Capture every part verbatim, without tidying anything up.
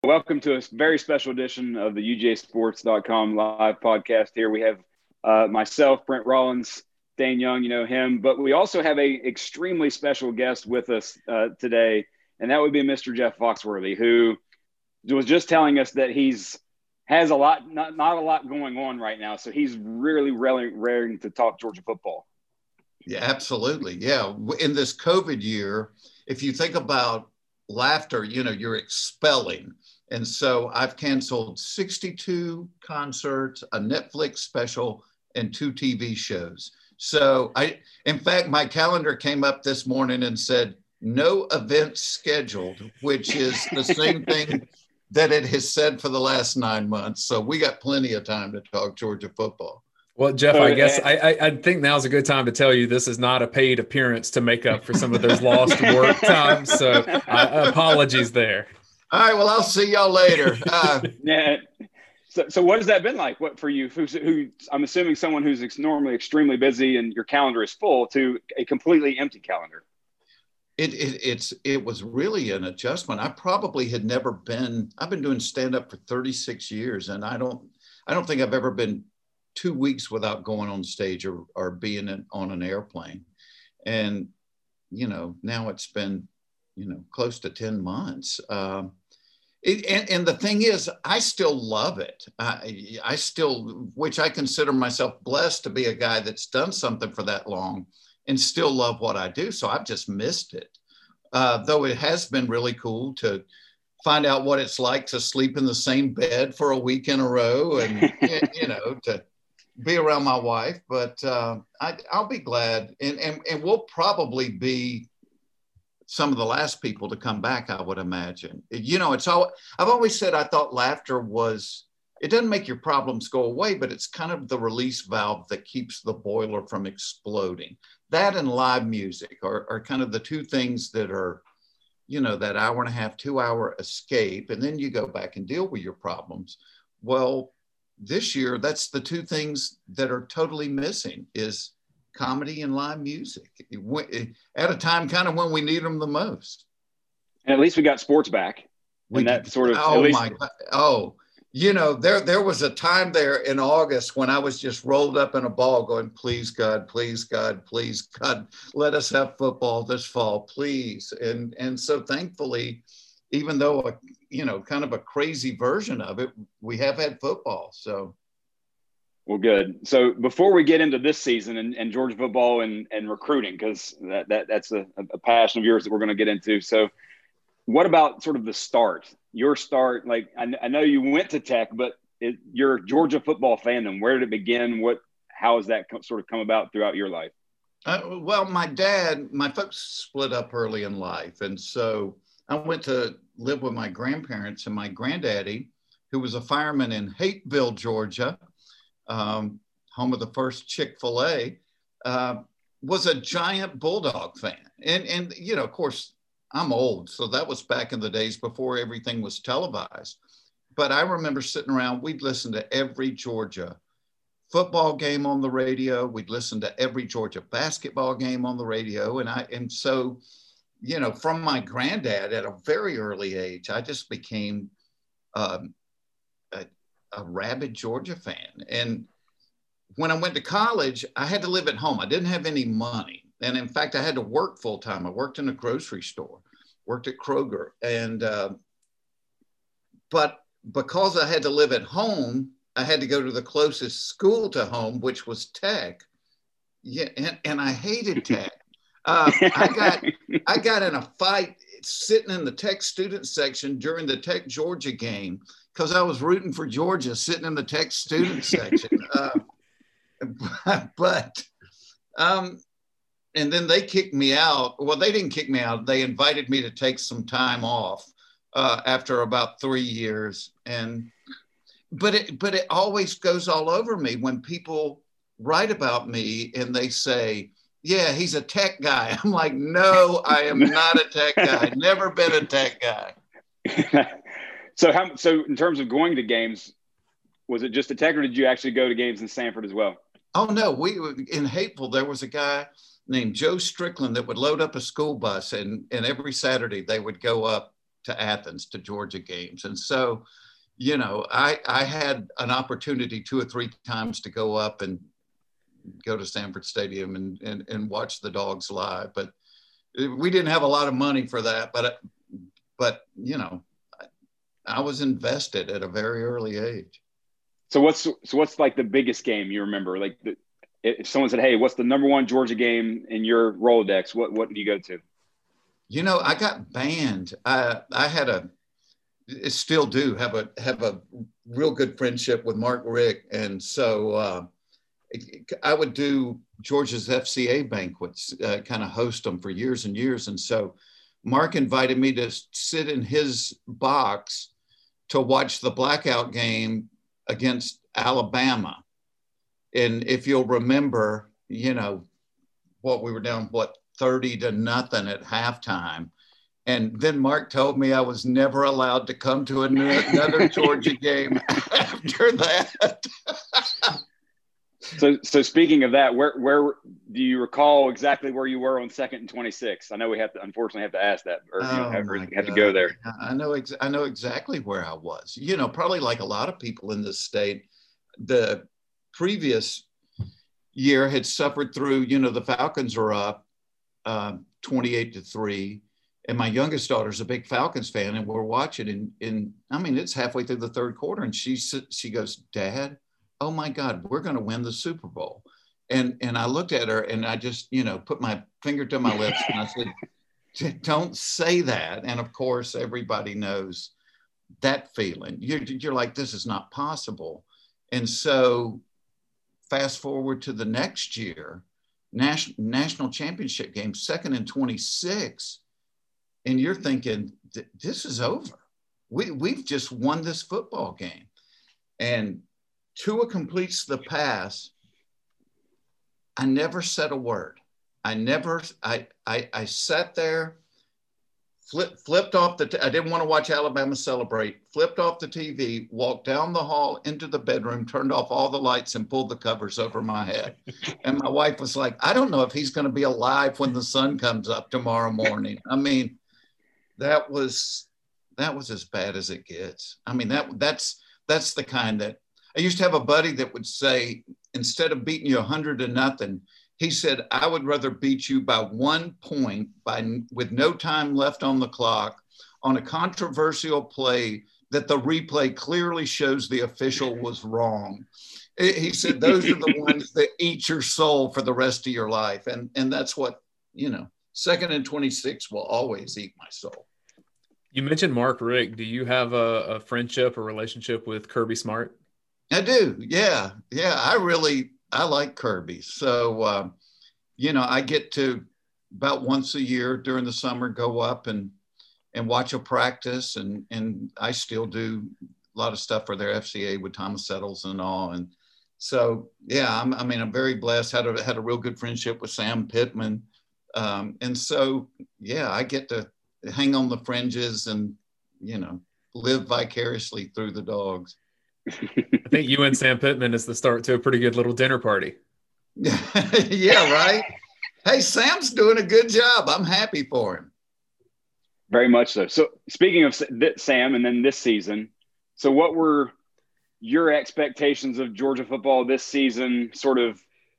Welcome to a very special edition of the U G A Sports dot com live podcast. Here we have uh, myself, Brent Rollins, Dane Young, you know him, but we also have a extremely special guest with us uh, today, and that would be Mister Jeff Foxworthy, who was just telling us that he's has a lot, not, not a lot going on right now, so he's really, really raring to talk Georgia football. Yeah, absolutely. Yeah, in this COVID year, if you think about laughter, you know, you're expelling. And so I've canceled sixty-two concerts, a Netflix special, and two T V shows. So I, in fact, my calendar came up this morning and said, no events scheduled, which is the same thing that it has said for the last nine months. So we got plenty of time to talk Georgia football. Well, Jeff, I guess I, I think now's a good time to tell you this is not a paid appearance to make up for some of those lost work times. So uh, apologies there. All right. Well, I'll see y'all later. Uh, yeah. So, so what has that been like? What for you? Who's, who? I'm assuming someone who's ex- normally extremely busy and your calendar is full to a completely empty calendar. It, it it's it was really an adjustment. I probably had never been. I've been doing stand up for thirty-six years, and I don't. I don't think I've ever been two weeks without going on stage or, or being in, on an airplane. And, you know, now it's been, you know, close to ten months. Um, it, and, and the thing is, I still love it. I, I still, which I consider myself blessed to be a guy that's done something for that long and still love what I do. So I've just missed it. Uh, though it has been really cool to find out what it's like to sleep in the same bed for a week in a row and, you know, to be around my wife, but uh, I, I'll be glad. And, and, and we'll probably be some of the last people to come back, I would imagine. You know, it's all, I've always said I thought laughter was, it doesn't make your problems go away, but it's kind of the release valve that keeps the boiler from exploding. That and live music are, are kind of the two things that are, you know, that hour and a half, two hour escape, and then you go back and deal with your problems. Well, this year, that's the two things that are totally missing is comedy and live music at a time kind of when we need them the most. And at least we got sports back. We and that did, sort of, oh at least, my God. Oh, you know, there, there was a time there in August when I was just rolled up in a ball going, please God, please God, please God, let us have football this fall, please. And, and so thankfully, even though, a, you know, kind of a crazy version of it, we have had football. So, well, good. So before we get into this season and, and Georgia football and, and recruiting, because that, that that's a, a passion of yours that we're going to get into. So what about sort of the start, your start? Like, I, I know you went to Tech, but it, your Georgia football fandom, where did it begin? What, how has that co- sort of come about throughout your life? Uh, well, my dad, my folks split up early in life. And so I went to live with my grandparents, and my granddaddy, who was a fireman in Hapeville, Georgia, um, home of the first Chick-fil-A, uh, was a giant Bulldog fan. And, and, you know, of course, I'm old, so that was back in the days before everything was televised. But I remember sitting around, we'd listen to every Georgia football game on the radio. We'd listen to every Georgia basketball game on the radio. And I, and so, you know, from my granddad at a very early age, I just became um, a, a rabid Georgia fan. And when I went to college, I had to live at home. I didn't have any money. And in fact, I had to work full time. I worked in a grocery store, worked at Kroger. And, uh, but because I had to live at home, I had to go to the closest school to home, which was Tech. Yeah, and, and I hated Tech. Uh, I got I got in a fight sitting in the Tech student section during the Tech Georgia game because I was rooting for Georgia sitting in the Tech student section. Uh, but um, and then they kicked me out. Well, they didn't kick me out. They invited me to take some time off uh, after about three years. And but it but it always goes all over me when people write about me and they say, yeah, he's a Tech guy. I'm like, no, I am not a Tech guy. Never been a Tech guy. so how, so in terms of going to games, was it just a Tech or did you actually go to games in Sanford as well? Oh, no. We in Hapeville, there was a guy named Joe Strickland that would load up a school bus, and, and every Saturday they would go up to Athens, to Georgia games. And so, you know, I, I had an opportunity two or three times to go up and go to Sanford Stadium and, and, and watch the Dogs live. But we didn't have a lot of money for that. But, but you know, I, I was invested at a very early age. So what's so what's like the biggest game you remember? Like the, if someone said, "Hey, what's the number one Georgia game in your Rolodex?" What what do you go to? You know, I got banned. I I had a, still do have a have a real good friendship with Mark Richt, and so uh, I would do Georgia's F C A banquets, uh, kind of host them for years and years. And so Mark invited me to sit in his box to watch the blackout game against Alabama. And if you'll remember, you know, what we were down, what, thirty to nothing at halftime. And then Mark told me I was never allowed to come to another Georgia game after that. So, so speaking of that, where where do you recall exactly where you were on second and twenty-six? I know we have to, unfortunately, have to ask that, or you know, Oh have, my have to God. go there. I know, ex- I know exactly where I was. You know, probably like a lot of people in this state, the previous year had suffered through. You know, the Falcons are up uh, twenty-eight to three, and my youngest daughter's a big Falcons fan, and we're watching. And, and I mean, it's halfway through the third quarter, and she she goes, "Dad, oh my God, we're going to win the Super Bowl." And and I looked at her and I just, you know, put my finger to my lips and I said, "Don't say that." And of course, everybody knows that feeling. You're, you're like, this is not possible. And so fast forward to the next year, national, national championship game, second and twenty-six. And you're thinking, this is over. We, we've just won this football game. And Tua completes the pass. I never said a word. I never, I, I, I sat there, flip, flipped off the, t- I didn't want to watch Alabama celebrate, flipped off the T V, walked down the hall into the bedroom, turned off all the lights and pulled the covers over my head. And my wife was like, I don't know if he's going to be alive when the sun comes up tomorrow morning. I mean, that was, that was as bad as it gets. I mean, that that's, that's the kind that, I used to have a buddy that would say, instead of beating you a hundred to nothing, he said, I would rather beat you by one point by with no time left on the clock on a controversial play that the replay clearly shows the official was wrong. He said, those are the ones that eat your soul for the rest of your life. And, and that's what, you know, second and twenty-six will always eat my soul. You mentioned Mark Richt. Do you have a, a friendship or relationship with Kirby Smart? I do. Yeah. Yeah. I really, I like Kirby. So, uh, you know, I get to about once a year during the summer, go up and, and watch a practice. And, and I still do a lot of stuff for their F C A with Thomas Settles and all. And so, yeah, I'm, I mean, I'm very blessed. Had a, had a real good friendship with Sam Pittman. Um, and so, yeah, I get to hang on the fringes and, you know, live vicariously through the Dogs. I think you and Sam Pittman is the start to a pretty good little dinner party. Yeah, right. Hey, Sam's doing a good job. I'm happy for him. Very much so. So speaking of Sam and then this season, so what were your expectations of Georgia football this season, sort of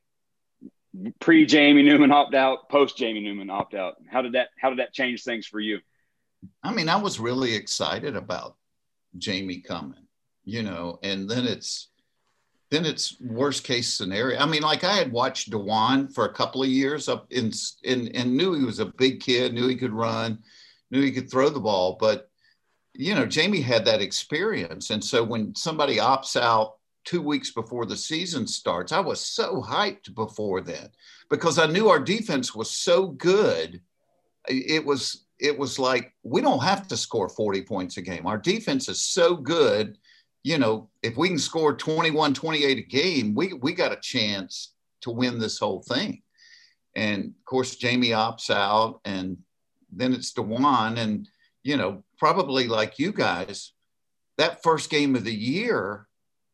pre-Jamie Newman opt-out, post-Jamie Newman opt-out? How did that how did that change things for you? I mean, I was really excited about Jamie coming. You know, and then it's, then it's worst case scenario. I mean, like I had watched DeJuan for a couple of years up in, in, and knew he was a big kid, knew he could run, knew he could throw the ball. But, you know, Jamie had that experience. And so when somebody opts out two weeks before the season starts, I was so hyped before then because I knew our defense was so good. It was, it was like, we don't have to score forty points a game. Our defense is so good. You know, if we can score twenty-one, twenty-eight a game, we, we got a chance to win this whole thing. And of course, Jamie opts out and then it's DeJuan. And, you know, probably like you guys, that first game of the year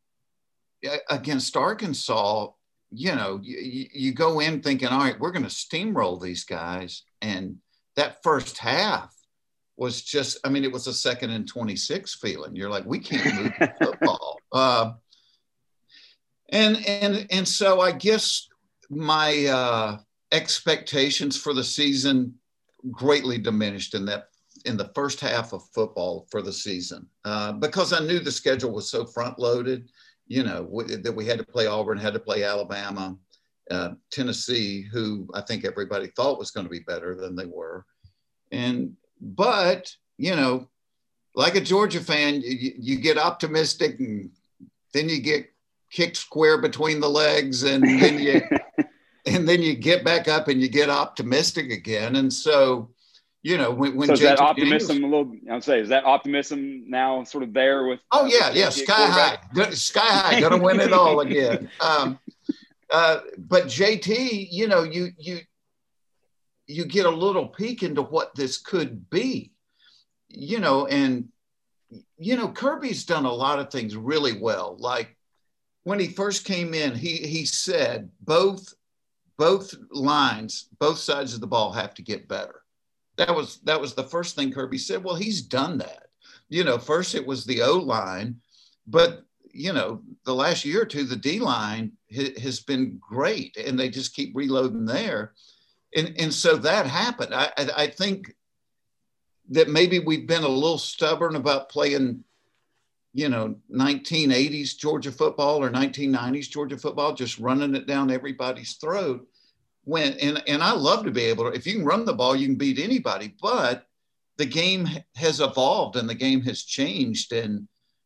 against Arkansas, you know, you, you go in thinking, all right, we're going to steamroll these guys. And that first half was just, I mean, it was a second and twenty-six feeling. You're like, we can't move the football. Uh, and, and, and so I guess my uh, expectations for the season greatly diminished in that, in the first half of football for the season, uh, because I knew the schedule was so front loaded, you know, w- that we had to play Auburn, had to play Alabama, uh, Tennessee, who I think everybody thought was going to be better than they were. And, but, you know, like a Georgia fan, you, you get optimistic and then you get kicked square between the legs, and then you, and then you get back up and you get optimistic again. And so, you know, when, when so is J T that optimism Daniels, a little, I'll say, is that optimism now sort of there with? oh yeah, uh, yeah, sky high, good, sky high, gonna win it all again. Um, uh, but J T, you know, you you you get a little peek into what this could be, you know, and you know, Kirby's done a lot of things really well. Like when he first came in, he he said both both lines, both sides of the ball have to get better. That was that was the first thing Kirby said. Well, he's done that. You know, first it was the O-line, but, you know, the last year or two, the D-line ha- has been great, and they just keep reloading there. And, and so that happened. I, I, I think that maybe we've been a little stubborn about playing, you know, nineteen eighties Georgia football or nineteen nineties Georgia football, just running it down everybody's throat. When, and, and I love to be able to, if you can run the ball, you can beat anybody, but the game has evolved and the game has changed. And,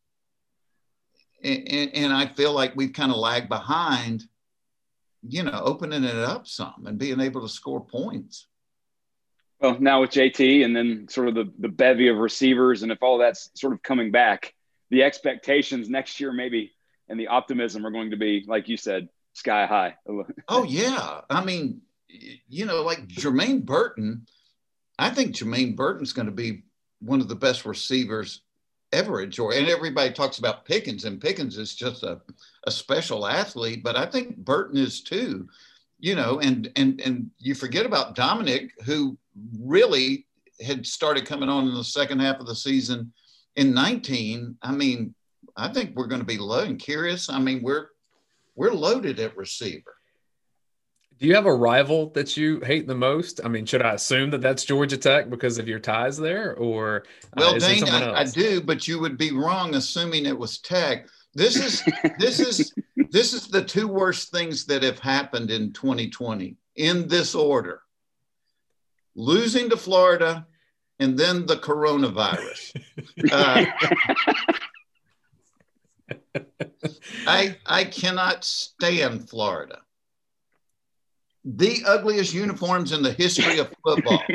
and, and I feel like we've kind of lagged behind, you know, opening it up some and being able to score points. Well, now with J T and then sort of the, the bevy of receivers, and if all that's sort of coming back, the expectations next year maybe and the optimism are going to be, like you said, sky high. Oh, yeah. I mean, you know, like Jermaine Burton, I think Jermaine Burton's going to be one of the best receivers ever at Georgia. And everybody talks about Pickens, and Pickens is just a, a special athlete, but I think Burton is too, you know, and, and, and you forget about Dominic, who really had started coming on in the second half of the season in nineteen. I mean, I think we're going to be low and curious. I mean, we're, we're loaded at receiver. Do you have a rival that you hate the most? I mean, should I assume that that's Georgia Tech because of your ties there, or uh, well, is Dane, there someone I, else? I do, but you would be wrong assuming it was Tech. This is this is this is the two worst things that have happened in twenty twenty in this order: losing to Florida, and then the coronavirus. Uh, I I cannot stand Florida. The ugliest uniforms in the history of football.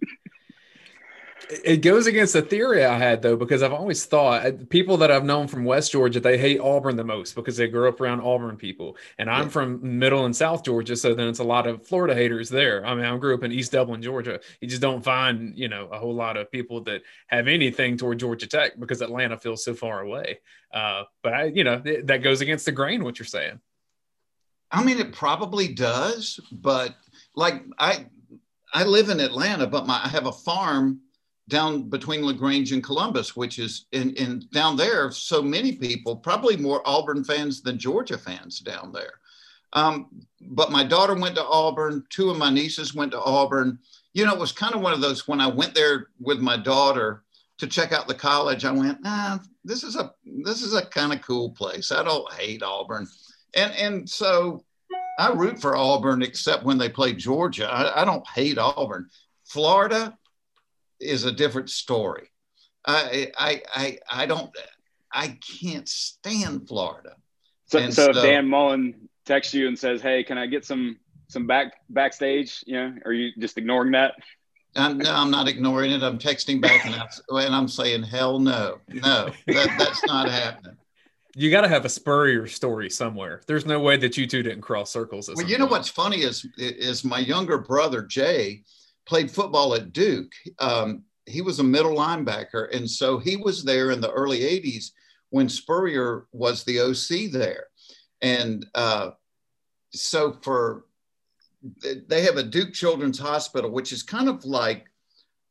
It goes against the theory I had, though, because I've always thought people that I've known from West Georgia, they hate Auburn the most because they grew up around Auburn people. And I'm yeah. from Middle and South Georgia, so then it's a lot of Florida haters there. I mean, I grew up in East Dublin, Georgia. You just don't find, you know, a whole lot of people that have anything toward Georgia Tech because Atlanta feels so far away. Uh, but, I, you know, th- that goes against the grain, what you're saying. I mean, it probably does, but like I, I live in Atlanta, but my, I have a farm down between LaGrange and Columbus, which is in, in down there. So many people, probably more Auburn fans than Georgia fans down there. Um, but my daughter went to Auburn. Two of my nieces went to Auburn. You know, it was kind of one of those, when I went there with my daughter to check out the college, I went, ah, this is a, this is a kind of cool place. I don't hate Auburn. And and so I root for Auburn, except when they play Georgia. I, I don't hate Auburn. Florida is a different story. I I I, I don't I can't stand Florida. So, so, so if Dan Mullen texts you and says, "Hey, can I get some some back backstage?" You know, are you just ignoring that? I'm, no, I'm not ignoring it. I'm texting back and I'm, and I'm saying, "Hell no, no, that, that's not happening." You got to have a Spurrier story somewhere. There's no way that you two didn't cross circles. Well, you know what's funny is is my younger brother Jay played football at Duke. Um, he was a middle linebacker, and so he was there in the early eighties when Spurrier was the O C there. And uh, so for they have a Duke Children's Hospital, which is kind of like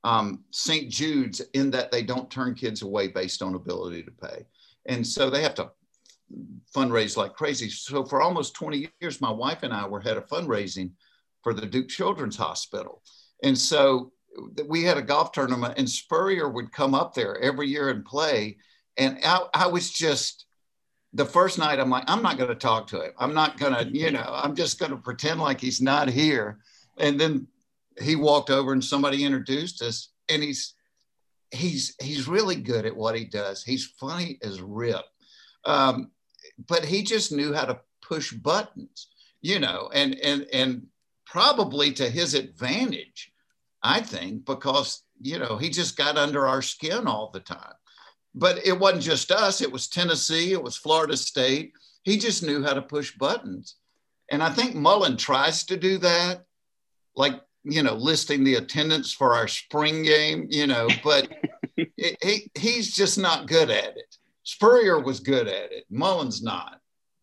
um, Saint Jude's in that they don't turn kids away based on ability to pay. And so they have to fundraise like crazy. So for almost twenty years, my wife and I were head of fundraising for the Duke Children's Hospital. And so we had a golf tournament, and Spurrier would come up there every year and play. And I, I was just, the first night, I'm like, I'm not going to talk to him. I'm not going to, you know, I'm just going to pretend like he's not here. And then he walked over and somebody introduced us, and he's, he's, he's really good at what he does. He's funny as rip. Um, but he just knew how to push buttons, you know, and, and, and probably to his advantage, I think, because, you know, he just got under our skin all the time. But it wasn't just us. It was Tennessee. It was Florida State. He just knew how to push buttons. And I think Mullen tries to do that, like, you know, listing the attendance for our spring game, you know, but it, he, he's just not good at it. Spurrier was good at it. Mullen's not.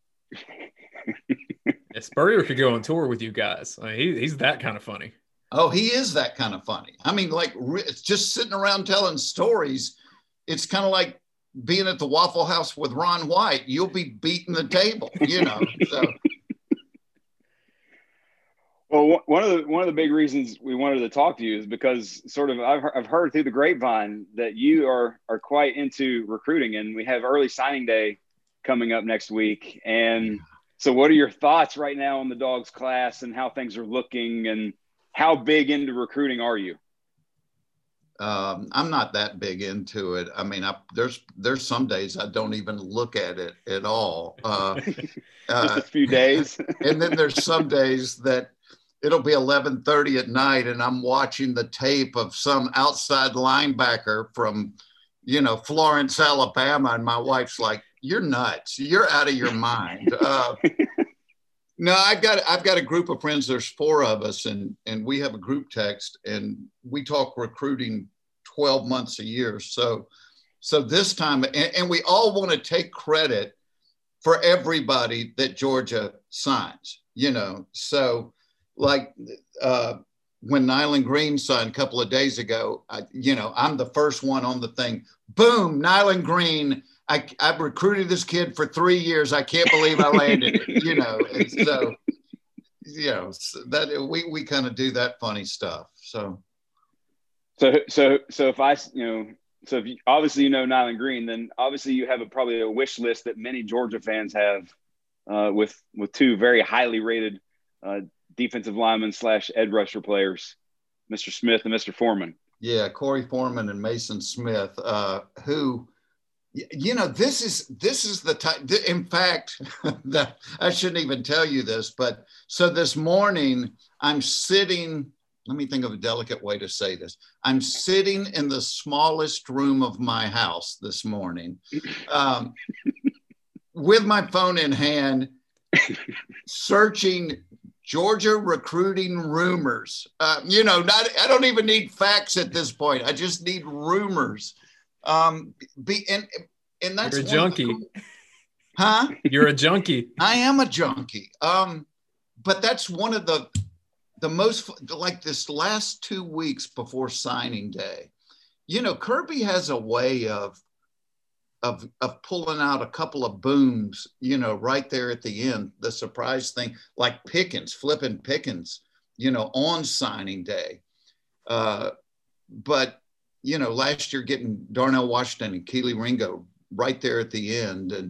Yeah, Spurrier could go on tour with you guys. I mean, he, he's that kind of funny. Oh, he is that kind of funny. I mean, like, it's just sitting around telling stories. It's kind of like being at the Waffle House with Ron White. You'll be beating the table, you know. So. Well, one of the one of the big reasons we wanted to talk to you is because sort of I've I've heard through the grapevine that you are are quite into recruiting, and we have early signing day coming up next week. And so, what are your thoughts right now on the Dogs class and how things are looking, and how big into recruiting are you? Um, I'm not that big into it. I mean, I, there's there's some days I don't even look at it at all. Uh, Just uh, a few days. And then there's some days that it'll be eleven thirty at night and I'm watching the tape of some outside linebacker from, you know, Florence, Alabama. And my wife's like, you're nuts. You're out of your mind. Uh, no, I've got, I've got a group of friends. There's four of us, and, and we have a group text, and we talk recruiting twelve months a year. So, so this time, and, and we all want to take credit for everybody that Georgia signs, you know? So like, uh, when Nyland Green signed a couple of days ago, I, you know, I'm the first one on the thing. Boom, Nyland Green. I, I've recruited this kid for three years. I can't believe I landed it, you know. And so, you know, that we we kind of do that funny stuff. So, so so so if I, you know, so if you, obviously you know Nyland Green, then obviously you have a, probably a wish list that many Georgia fans have, uh, with with two very highly rated uh, defensive linemen slash edge rusher players, Mister Smith and Mister Foreman. Yeah, Corey Foreman and Mason Smith, uh, who. You know, this is this is the time. In fact, that I shouldn't even tell you this, but so this morning I'm sitting. Let me think of a delicate way to say this. I'm sitting in the smallest room of my house this morning, um, with my phone in hand, searching Georgia recruiting rumors. Uh, you know, not I don't even need facts at this point. I just need rumors. Um, be and and that's You're a junkie, the, huh? You're a junkie. I am a junkie. Um, but that's one of the the most, like, this last two weeks before signing day. You know, Kirby has a way of of of pulling out a couple of booms. You know, right there at the end, the surprise thing, like Pickens flipping Pickens. You know, on signing day, uh, but. You know, last year getting Darnell Washington and Keely Ringo right there at the end. And,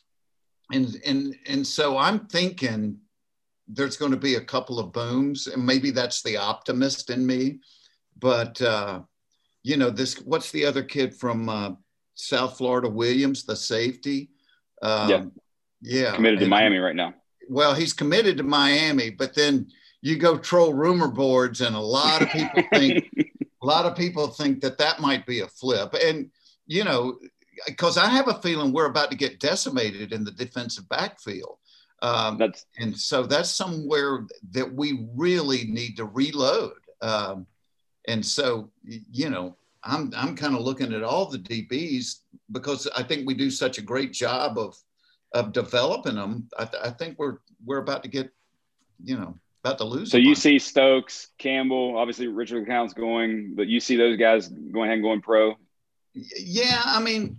and, and, and so I'm thinking there's going to be a couple of booms, and maybe that's the optimist in me. But, uh, you know, this, what's the other kid from uh, South Florida, Williams, the safety? Um, yeah. Yeah. Committed to and Miami I'm, right now. Well, he's committed to Miami, but then you go troll rumor boards and a lot of people think, a lot of people think that that might be a flip. And, you know, because I have a feeling we're about to get decimated in the defensive backfield. Um, that's, and so that's somewhere that we really need to reload. Um, and so, you know, I'm, I'm kind of looking at all the D Bs because I think we do such a great job of, of developing them. I, th- I think we're, we're about to get, you know, about to lose. So you see Stokes, Campbell, obviously Richard LeCounte's going, but you see those guys going ahead and going pro. Yeah, I mean,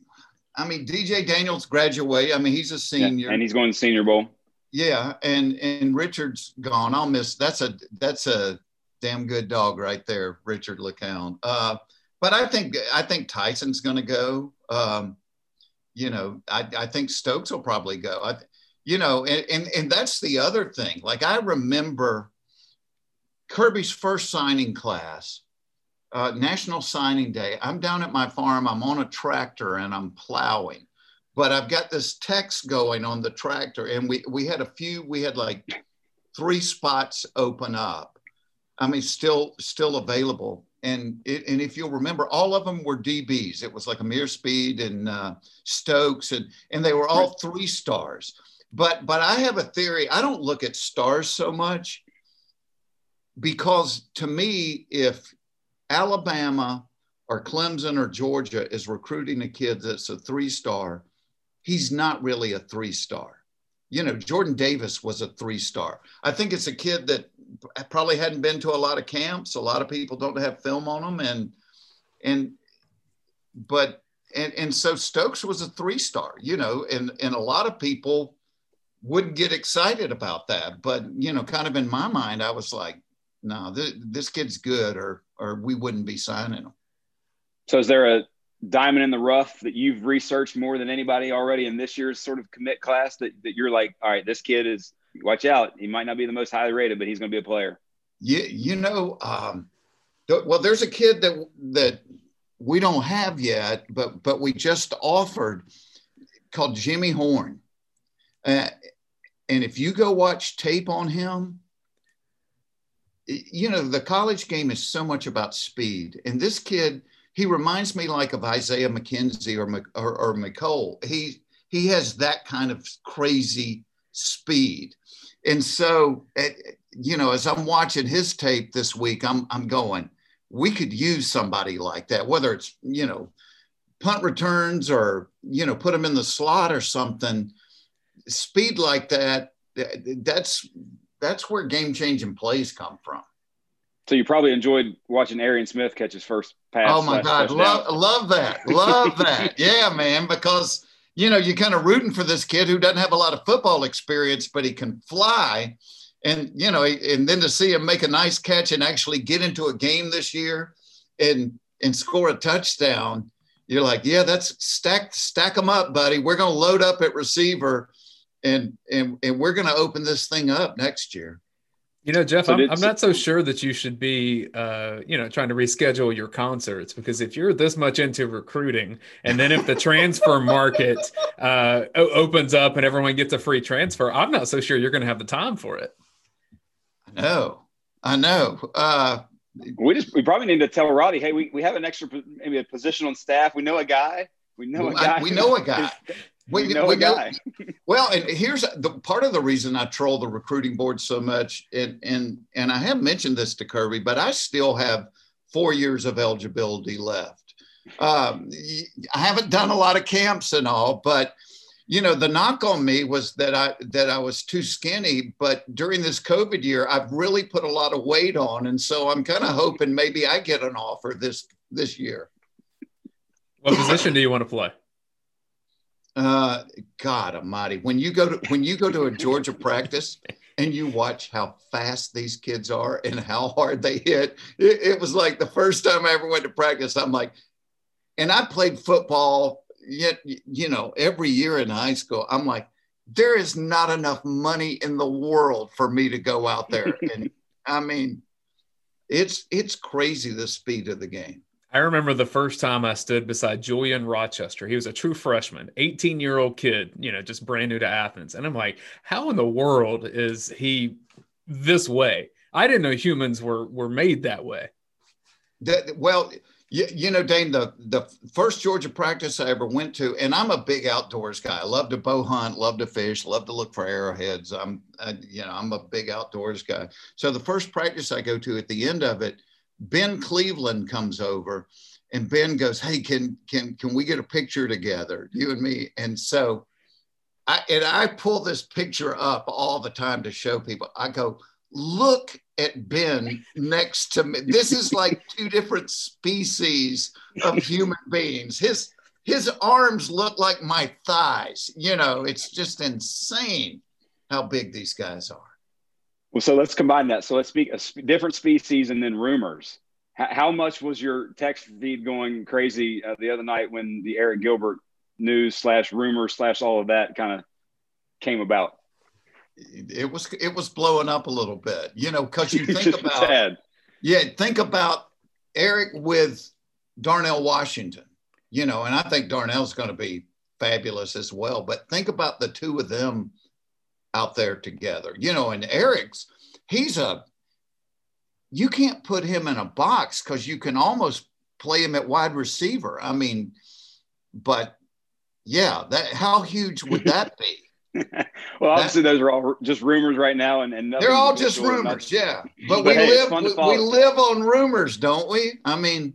I mean D J Daniels graduate. I mean, he's a senior, yeah, and he's going to Senior Bowl. Yeah, and and Richard's gone. I'll miss. That's a that's a damn good dog right there, Richard LeCounte. Uh, but I think I think Tyson's going to go. Um, you know, I, I think Stokes will probably go. I, you know, and, and and that's the other thing. Like I remember Kirby's first signing class, uh, National Signing Day. I'm down at my farm. I'm on a tractor and I'm plowing. But I've got this text going on the tractor, and we we had a few. We had like three spots open up. I mean, still still available. And it, and if you'll remember, all of them were D Bs. It was like Amir Speed and uh, Stokes, and and they were all three stars. But but I have a theory. I don't look at stars so much because to me, if Alabama or Clemson or Georgia is recruiting a kid that's a three star, he's not really a three-star. You know, Jordan Davis was a three-star. I think it's a kid that probably hadn't been to a lot of camps. A lot of people don't have film on him. And, and, but, and, and so Stokes was a three-star, you know, and, and a lot of people wouldn't get excited about that. But, you know, kind of in my mind, I was like, no, this, this kid's good, or, or we wouldn't be signing him. So is there a diamond in the rough that you've researched more than anybody already in this year's sort of commit class that, that you're like, all right, this kid is, watch out. He might not be the most highly rated, but he's going to be a player. Yeah. You know, um, th- well, there's a kid that, that we don't have yet, but, but we just offered, called Jimmy Horn. Uh, and if you go watch tape on him, you know, the college game is so much about speed. And this kid, he reminds me like of Isaiah McKenzie or, or, or McCole. He, he has that kind of crazy speed. And so, you know, as I'm watching his tape this week, I'm, I'm going, we could use somebody like that, whether it's, you know, punt returns or, you know, put him in the slot or something. Speed like that, that's, that's where game-changing plays come from. So you probably enjoyed watching Arian Smith catch his first pass. Oh my God, love, love that, love that. Yeah, man, because, you know, you're kind of rooting for this kid who doesn't have a lot of football experience, but he can fly. And, you know, and then to see him make a nice catch and actually get into a game this year and, and score a touchdown, you're like, yeah, that's stack, stack them up, buddy. We're going to load up at receiver and, and, and we're going to open this thing up next year. You know, Jeff, so I'm, I'm not so sure that you should be, uh, you know, trying to reschedule your concerts, because if you're this much into recruiting and then if the transfer market uh, opens up and everyone gets a free transfer, I'm not so sure you're going to have the time for it. I know. I know. Uh, we just, we probably need to tell Roddy, hey, we, we have an extra, maybe a position on staff. We know a guy. We know a guy. I, we know a guy. We, we know we a guy. Know, well, and here's the part of the reason I troll the recruiting board so much, and and and I have mentioned this to Kirby, but I still have four years of eligibility left. Um, I haven't done a lot of camps and all, but you know, the knock on me was that I that I was too skinny. But during this COVID year, I've really put a lot of weight on, and so I'm kind of hoping maybe I get an offer this this year. What position do you want to play? Uh, God Almighty! When you go to when you go to a Georgia practice and you watch how fast these kids are and how hard they hit, it, it was like the first time I ever went to practice. I'm like, and I played football, yet you know, every year in high school. I'm like, there is not enough money in the world for me to go out there, and I mean, it's it's crazy the speed of the game. I remember the first time I stood beside Julian Rochester. He was a true freshman, eighteen-year-old kid, you know, just brand new to Athens. And I'm like, how in the world is he this way? I didn't know humans were were made that way. That, well, you, you know, Dane, the, the first Georgia practice I ever went to, and I'm a big outdoors guy. I love to bow hunt, love to fish, love to look for arrowheads. I'm, I, you know, I'm a big outdoors guy. So the first practice I go to, at the end of it, Ben Cleveland comes over and Ben goes, hey, can, can, can we get a picture together, you and me? And so I, and I pull this picture up all the time to show people. I go, look at Ben next to me. This is like two different species of human beings. His his arms look like my thighs. You know, it's just insane how big these guys are. Well, so let's combine that. So let's speak a sp- different species and then rumors. H- how much was your text feed going crazy uh, the other night when the Arik Gilbert news slash rumors slash all of that kind of came about? It was it was blowing up a little bit, you know, because you think about Sad. yeah, think about Arik with Darnell Washington, you know, and I think Darnell's going to be fabulous as well. But think about the two of them out there together, you know, and Arik's he's a you can't put him in a box because you can almost play him at wide receiver. I mean, but yeah, that how huge would that be? Well, obviously, those are all just rumors right now, and, and they're all just rumors, yeah. But, but we hey, live we, we live on rumors, don't we? I mean,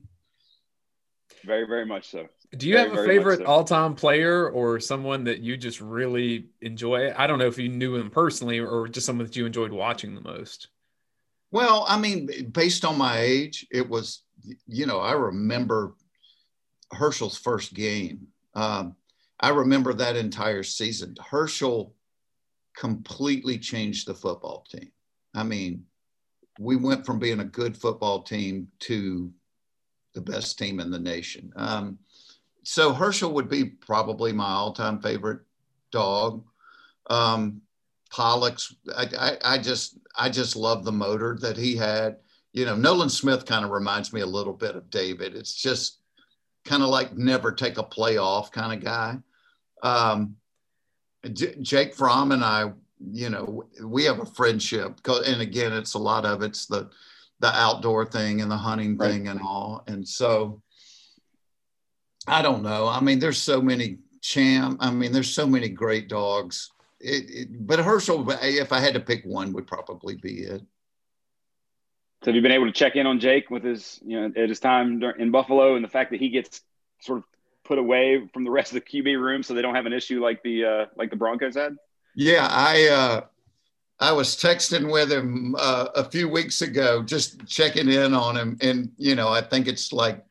very, very much so. Do you very, have a favorite so. all-time player or someone that you just really enjoy? I don't know if you knew him personally or just someone that you enjoyed watching the most. Well, I mean, based on my age, it was, you know, I remember Herschel's first game. Um, I remember that entire season. Herschel completely changed the football team. I mean, we went from being a good football team to the best team in the nation. Um, so Herschel would be probably my all-time favorite dog. Um, Pollux, I, I, I just, I just love the motor that he had. You know, Nolan Smith kind of reminds me a little bit of David. It's just kind of like never take a play off kind of guy. Um, J- Jake Fromm and I, you know, we have a friendship. And again, it's a lot of it's the the outdoor thing and the hunting right. thing and all. And so, I don't know. I mean, there's so many champ. I mean, there's so many great dogs. It, it, but Herschel, if I had to pick one, would probably be it. So have you been able to check in on Jake with his, you know, at his time in Buffalo and the fact that he gets sort of put away from the rest of the Q B room so they don't have an issue like the uh, like the Broncos had? Yeah, I uh, I was texting with him uh, a few weeks ago, just checking in on him, and you know, I think it's like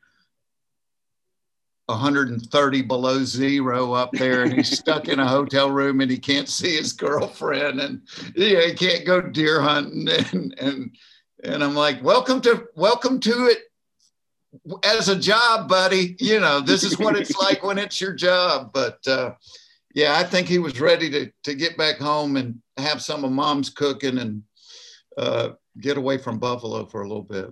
one hundred thirty below zero up there, and he's stuck in a hotel room, and he can't see his girlfriend, and yeah, he can't go deer hunting, and and and I'm like, welcome to welcome to it. As a job, buddy, you know, this is what it's like when it's your job. But uh, yeah, I think he was ready to to get back home and have some of mom's cooking and uh, get away from Buffalo for a little bit.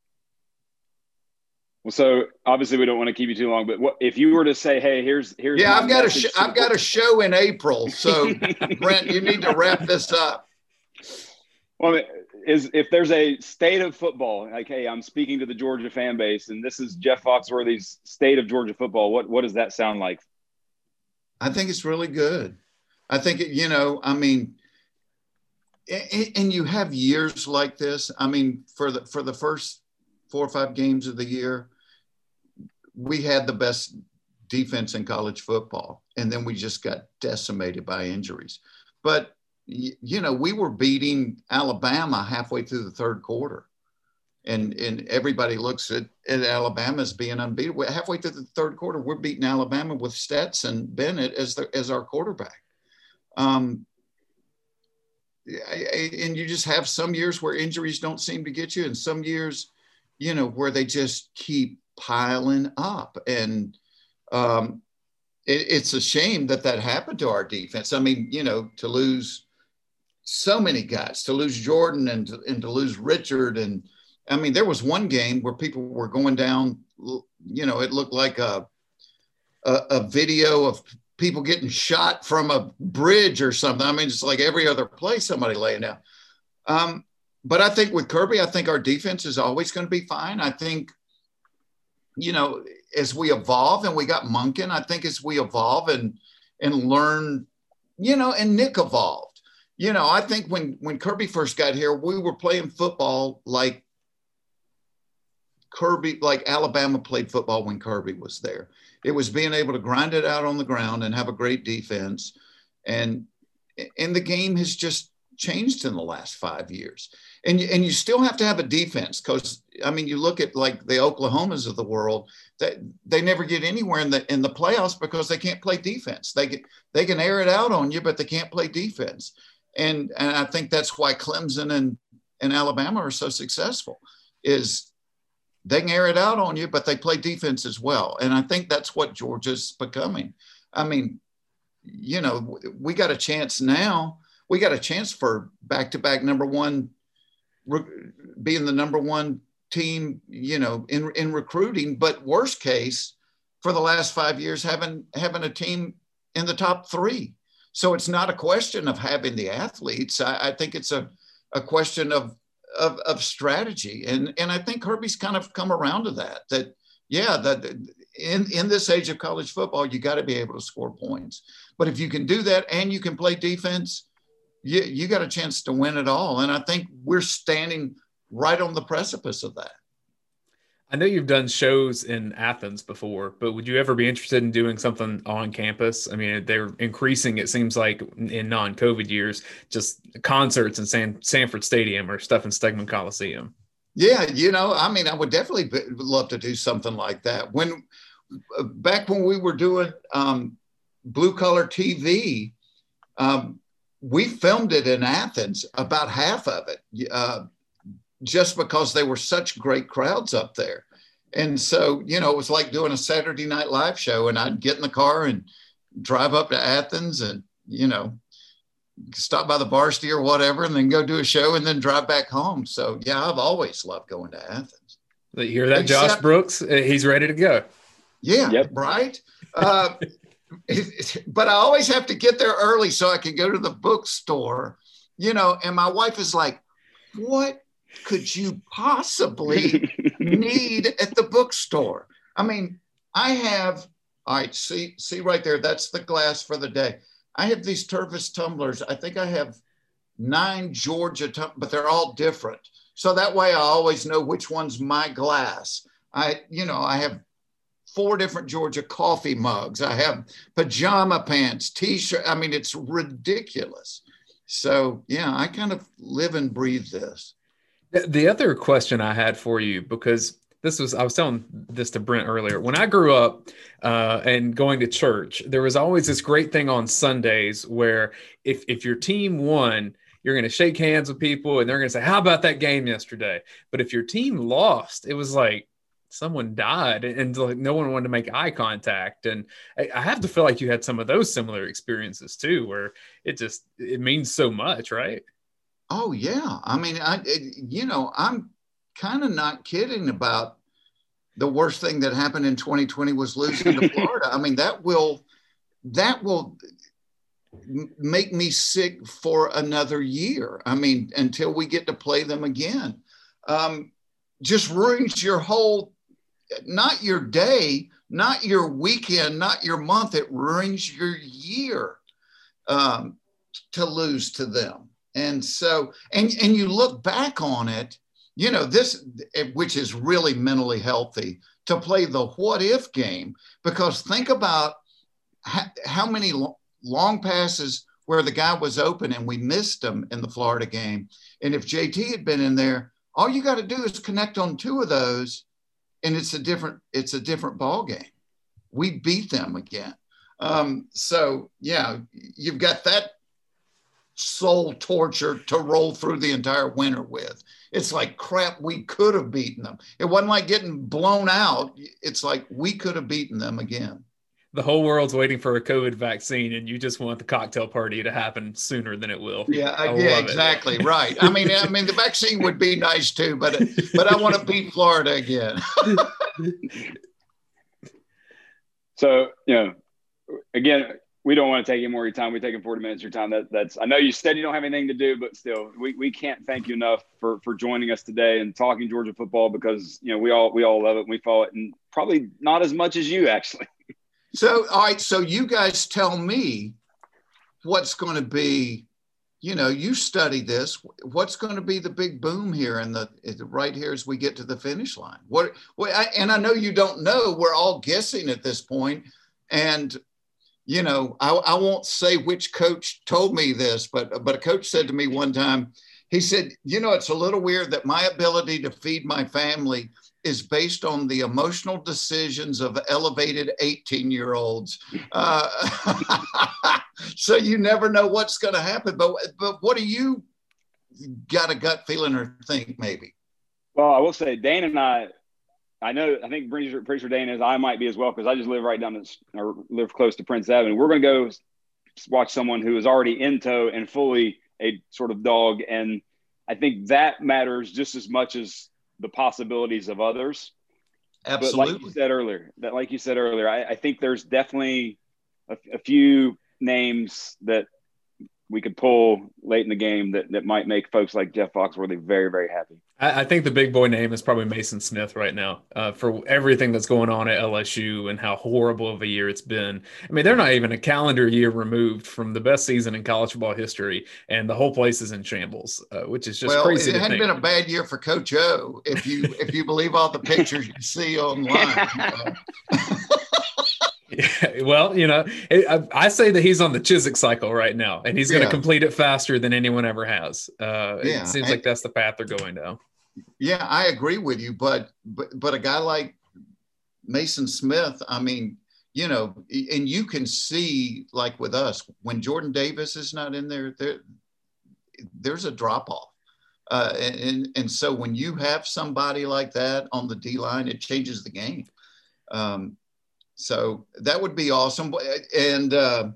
Well, so obviously we don't want to keep you too long, but what if you were to say, hey, here's here's yeah, I've got a sh- I've got a show in April, so Brent, you need to wrap this up. Well, I mean, is if there's a state of football, like, hey, I'm speaking to the Georgia fan base, and this is Jeff Foxworthy's state of Georgia football. What what does that sound like? I think it's really good. I think, it, you know, I mean, and you have years like this. I mean, for the for the first four or five games of the year, we had the best defense in college football, and then we just got decimated by injuries. But you know, we were beating Alabama halfway through the third quarter. And, and everybody looks at, at Alabama as being unbeatable. Halfway through the third quarter, we're beating Alabama with Stetson Bennett as, the, as our quarterback. Um, and you just have some years where injuries don't seem to get you, and some years, you know, where they just keep piling up. And um, it, it's a shame that that happened to our defense. I mean, you know, to lose so many guys, to lose Jordan and to, and to lose Richard. And I mean, there was one game where people were going down, you know, it looked like a, a, a video of people getting shot from a bridge or something. I mean, it's like every other play, somebody laying down. Um, but I think with Kirby, I think our defense is always going to be fine. I think, you know, as we evolve, and we got Monken, I think as we evolve and, and learn, you know, and Nick evolved. You know, I think when, when Kirby first got here, we were playing football like Kirby, like Alabama played football when Kirby was there. It was being able to grind it out on the ground and have a great defense. And, and the game has just changed in the last five years. And, and you still have to have a defense because, I mean, you look at like the Oklahomas of the world, that they never get anywhere in the in the playoffs because they can't play defense. They get, they can air it out on you, but they can't play defense. And, and I think that's why Clemson and, and Alabama are so successful, is they can air it out on you, but they play defense as well. And I think that's what Georgia's becoming. I mean, you know, we got a chance now. We got a chance for back-to-back number one, being the number one team, you know, in, in recruiting, but worst case for the last five years, having, having a team in the top three. So it's not a question of having the athletes. I, I think it's a, a question of, of, of strategy. And, and I think Kirby's kind of come around to that, that, yeah, that in, in this age of college football, you got to be able to score points. But if you can do that and you can play defense, you, you got a chance to win it all. And I think we're standing right on the precipice of that. I know you've done shows in Athens before, but would you ever be interested in doing something on campus? I mean, they're increasing, it seems like, in non-COVID years, just concerts in San, Sanford Stadium or stuff in Stegman Coliseum. Yeah, you know, I mean, I would definitely be, love to do something like that. When back when we were doing um, Blue Collar T V, um, we filmed it in Athens, about half of it, uh, just because they were such great crowds up there. And so, you know, it was like doing a Saturday Night Live show, and I'd get in the car and drive up to Athens and, you know, stop by the varsity or whatever, and then go do a show and then drive back home. So yeah, I've always loved going to Athens. You hear that, Except, Josh Brooks? He's ready to go. Yeah, yep. Right. Uh, but I always have to get there early so I can go to the bookstore, you know, and my wife is like, what could you possibly need at the bookstore? I mean, I have, all right, see, see right there, that's the glass for the day. I have these Tervis tumblers. I think I have nine Georgia, tum- but they're all different. So that way I always know which one's my glass. I, you know, I have four different Georgia coffee mugs. I have pajama pants, t-shirt. I mean, it's ridiculous. So yeah, I kind of live and breathe this. The other question I had for you, because this was, I was telling this to Brent earlier. When I grew up uh, and going to church, there was always this great thing on Sundays where if, if your team won, you're going to shake hands with people and they're going to say, how about that game yesterday? But if your team lost, it was like someone died and like no one wanted to make eye contact. And I, I have to feel like you had some of those similar experiences too, where it just, it means so much, right? Oh yeah. I mean, I, it, you know, I'm kind of not kidding about the worst thing that happened in twenty twenty was losing to Florida. I mean, that will, that will make me sick for another year. I mean, until we get to play them again. Um, just ruins your whole, not your day, not your weekend, not your month. It ruins your year um, to lose to them. And so, and, and you look back on it, you know, this, which is really mentally healthy, to play the what if game, because think about how, how many long passes where the guy was open and we missed him in the Florida game. And if J T had been in there, all you got to do is connect on two of those and it's a different, it's a different ball game. We beat them again. Um, so yeah, you've got that soul torture to roll through the entire winter with. It's like, crap, we could have beaten them. It wasn't like getting blown out. It's like, we could have beaten them again. The whole world's waiting for a COVID vaccine and you just want the cocktail party to happen sooner than it will. Yeah, I yeah, exactly. It. Right. I mean, I mean, the vaccine would be nice too, but, but I want to beat Florida again. So, you know, again, we don't want to take any more of your time. We're taking forty minutes of your time. That, that's, I know you said you don't have anything to do, but still, we, we can't thank you enough for, for joining us today and talking Georgia football, because, you know, we all, we all love it and we follow it, and probably not as much as you actually. So, all right. So you guys tell me what's going to be, you know, you study this, what's going to be the big boom here in the, right here as we get to the finish line. What, what I, and I know you don't know, we're all guessing at this point. And, you know, I, I won't say which coach told me this, but, but a coach said to me one time, he said, you know, it's a little weird that my ability to feed my family is based on the emotional decisions of elevated eighteen year olds. Uh, so you never know what's going to happen. But, but what do you got a gut feeling or think maybe? Well, I will say Dane and I, I know, I think pretty sure, pretty sure Dane is, I might be as well, because I just live right down this, or live close to Prince Avenue. We're going to go watch someone who is already in tow and fully a sort of dog. And I think that matters just as much as the possibilities of others. Absolutely. But like you said earlier, that like you said earlier, I, I think there's definitely a, a few names that we could pull late in the game that, that might make folks like Jeff Foxworthy very, very happy. I, I think the big boy name is probably Mason Smith right now, uh, for everything that's going on at L S U and how horrible of a year it's been. I mean, they're not even a calendar year removed from the best season in college football history, and the whole place is in shambles, uh, which is just well, crazy. It to hadn't think. been a bad year for Coach O, if you if you believe all the pictures you see online. Uh, Yeah, well, you know, it, I, I say that he's on the Chiswick cycle right now, and he's going to yeah. complete it faster than anyone ever has. Uh, Yeah, it seems and, like that's the path they're going down. Yeah, I agree with you, but but but a guy like Mason Smith, I mean, you know, and you can see, like with us, when Jordan Davis is not in there, there there's a drop off. Uh, and, and so when you have somebody like that on the D line, it changes the game. Um, so that would be awesome. And uh,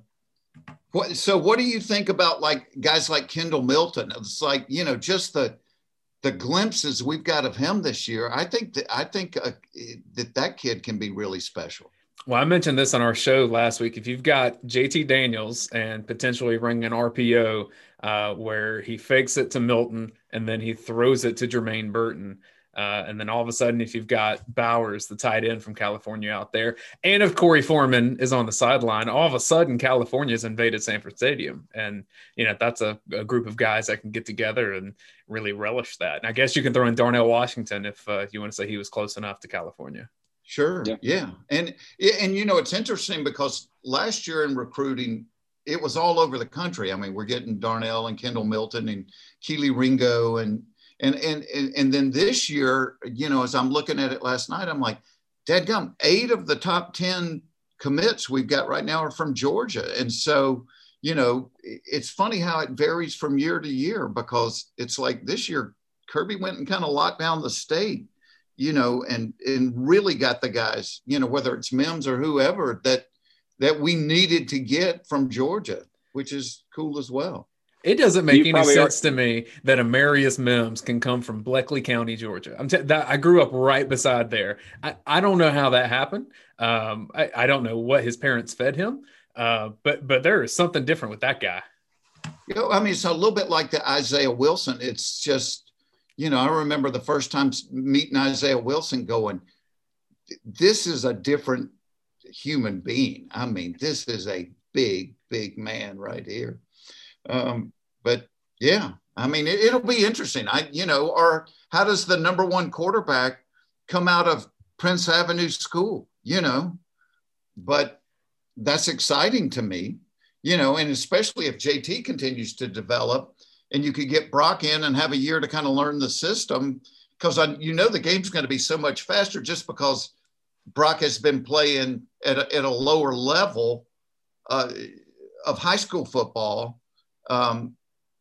what, so what do you think about like guys like Kendall Milton? It's like, you know, just the, the glimpses we've got of him this year. I think that, I think uh, that that kid can be really special. Well, I mentioned this on our show last week. If you've got J T Daniels and potentially running an R P O uh, where he fakes it to Milton and then he throws it to Jermaine Burton, uh, and then all of a sudden, if you've got Bowers, the tight end from California out there, and if Corey Foreman is on the sideline, all of a sudden California's invaded Sanford Stadium. And, you know, that's a, a group of guys that can get together and really relish that. And I guess you can throw in Darnell Washington if uh, you want to say he was close enough to California. Sure. Yeah. yeah. And, and, you know, it's interesting because last year in recruiting, it was all over the country. I mean, we're getting Darnell and Kendall Milton and Keely Ringo. And, and, and, and, and then this year, you know, as I'm looking at it last night, I'm like, dadgum, eight of the top ten commits we've got right now are from Georgia. And so, you know, it's funny how it varies from year to year, because it's like this year, Kirby went and kind of locked down the state, you know, and, and really got the guys, you know, whether it's Mims or whoever that, that we needed to get from Georgia, which is cool as well. It doesn't make You any sense are- to me that Amarius Mims can come from Bleckley County, Georgia. I'm t- that, I grew up right beside there. I, I don't know how that happened. Um, I, I don't know what his parents fed him, uh, but but there is something different with that guy. You know, I mean, it's a little bit like the Isaiah Wilson. It's just, you know, I remember the first time meeting Isaiah Wilson going, this is a different human being. I mean, this is a big, big man right here. Um, but yeah, I mean, it, it'll be interesting. I, you know, or how does the number one quarterback come out of Prince Avenue School, you know, but that's exciting to me, you know, and especially if J T continues to develop and you could get Brock in and have a year to kind of learn the system, because I, you know, the game's going to be so much faster just because Brock has been playing at a, at a lower level uh, of high school football. Um,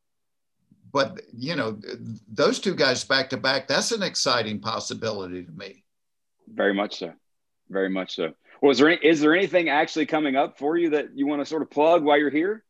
but, you know, those two guys back to back, that's an exciting possibility to me. Very much so. Very much so. Well, is there, any, is there anything actually coming up for you that you want to sort of plug while you're here?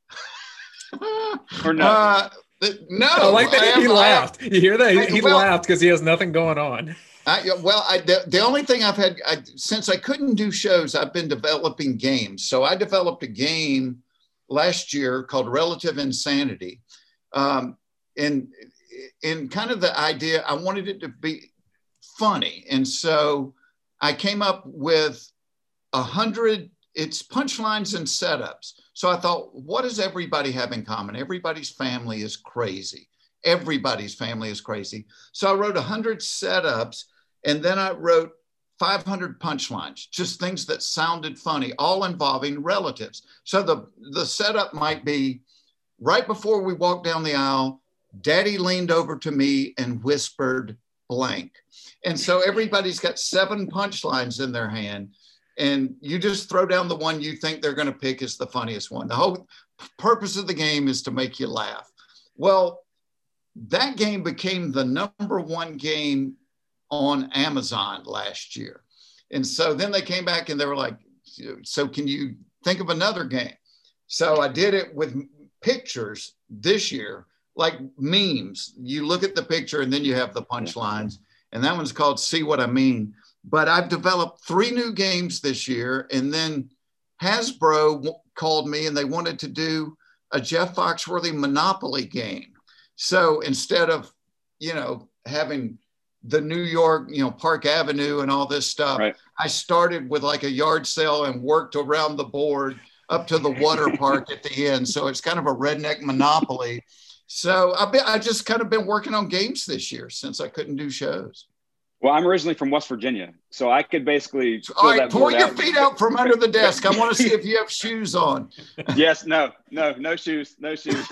Or no? Uh, no. I like that I he am, laughed. You hear that? He, I, he well, laughed because he has nothing going on. I, well, I, the, the only thing I've had, I, since I couldn't do shows, I've been developing games. So I developed a game last year called Relative Insanity. Um, and, and kind of the idea, I wanted it to be funny. And so I came up with a hundred, it's punchlines and setups. So I thought, what does everybody have in common? Everybody's family is crazy. Everybody's family is crazy. So I wrote a hundred setups, and then I wrote five hundred punchlines, just things that sounded funny, all involving relatives. So the, the setup might be right before we walked down the aisle, Daddy leaned over to me and whispered blank. And so everybody's got seven punchlines in their hand, and you just throw down the one you think they're going to pick as the funniest one. The whole purpose of the game is to make you laugh. Well, that game became the number one game on Amazon last year. And so then they came back and they were like, so can you think of another game? So I did it with pictures this year, like memes. You look at the picture and then you have the punchlines. And that one's called See What I Mean. But I've developed three new games this year. And then Hasbro called me and they wanted to do a Jeff Foxworthy Monopoly game. So instead of, you know, having the New York, you know, Park Avenue and all this stuff, right, I started with like a yard sale and worked around the board up to the water park at the end. So it's kind of a redneck Monopoly. So I've been, I just kind of been working on games this year since I couldn't do shows. Well, I'm originally from West Virginia, so I could basically. All right, pull your out. feet out from under the desk. I want to see if you have shoes on. Yes, no, no, no shoes, no shoes.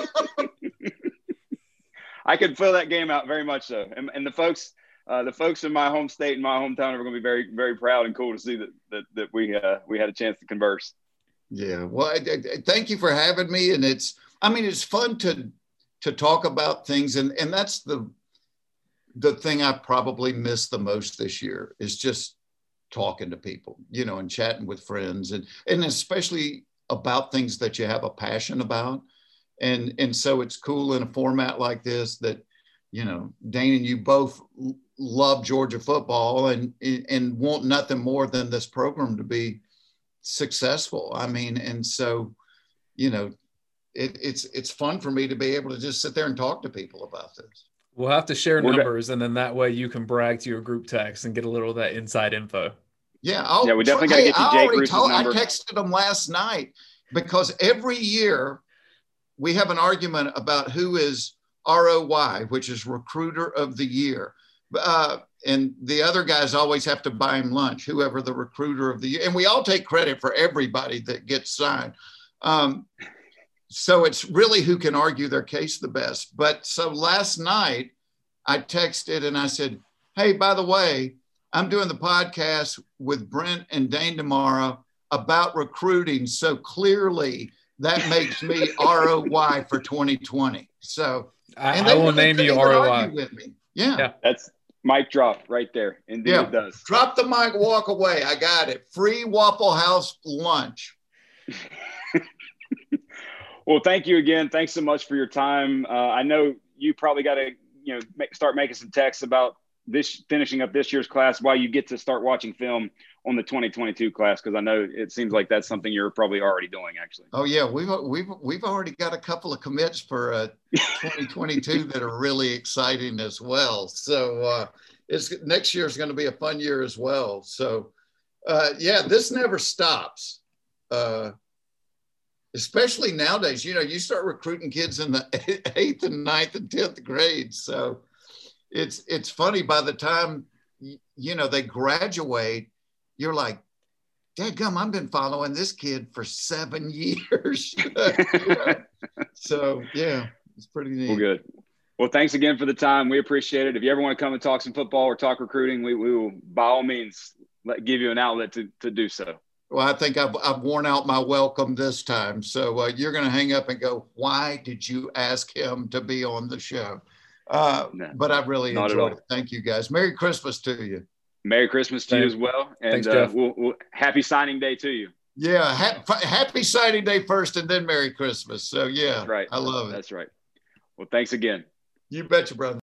I could fill that game out very much so, and, and the folks, uh, the folks in my home state and my hometown are going to be very, very proud and cool to see that that that we uh, we had a chance to converse. Yeah, well, I, I, thank you for having me, and it's, I mean, it's fun to to talk about things, and and that's the the thing I probably missed the most this year is just talking to people, you know, and chatting with friends, and and especially about things that you have a passion about. And, and so it's cool in a format like this that, you know, Dane and you both love Georgia football and, and want nothing more than this program to be successful. I mean, and so, you know, it, it's, it's fun for me to be able to just sit there and talk to people about this. We'll have to share We're numbers de- and then that way you can brag to your group text and get a little of that inside info. Yeah. I'll, yeah, we definitely got to get you Jake Bruce's told, number. I texted them last night because every year we have an argument about who is R O Y, which is Recruiter of the Year. Uh, and the other guys always have to buy him lunch, whoever the Recruiter of the Year. And we all take credit for everybody that gets signed. Um, so it's really who can argue their case the best. But so last night I texted and I said, hey, by the way, I'm doing the podcast with Brent and Dane tomorrow about recruiting. So clearly that makes me R O Y for twenty twenty. So I, and I will name you R O Y. With me. Yeah. yeah. That's mic drop right there. Indeed yeah. It does. Drop the mic, walk away. I got it. Free Waffle House lunch. Well, thank you again. Thanks so much for your time. Uh, I know you probably got to, you know, make, start making some texts about this, finishing up this year's class while you get to start watching film on the twenty twenty-two class, because I know it seems like that's something you're probably already doing, actually. Oh yeah, we've we've we've already got a couple of commits for uh, twenty twenty-two that are really exciting as well. So uh, it's next year is going to be a fun year as well. So uh, yeah, this never stops. Uh, especially nowadays, you know, you start recruiting kids in the eighth and ninth and tenth grades. So it's it's funny, by the time you know they graduate, you're like, dadgum, I've been following this kid for seven years. Yeah. So, yeah, it's pretty neat. Well, good. Well, thanks again for the time. We appreciate it. If you ever want to come and talk some football or talk recruiting, we, we will, by all means, let, give you an outlet to, to do so. Well, I think I've, I've worn out my welcome this time. So uh, you're going to hang up and go, why did you ask him to be on the show? Uh, no, but I've really enjoyed it. Thank you, guys. Merry Christmas to you. Merry Christmas to Thanks. you as well. And Thanks, uh, we'll, we'll, happy signing day to you. Yeah. Ha- happy signing day first and then Merry Christmas. So, yeah, That's right. I love it. That's right. Well, thanks again. You betcha, brother.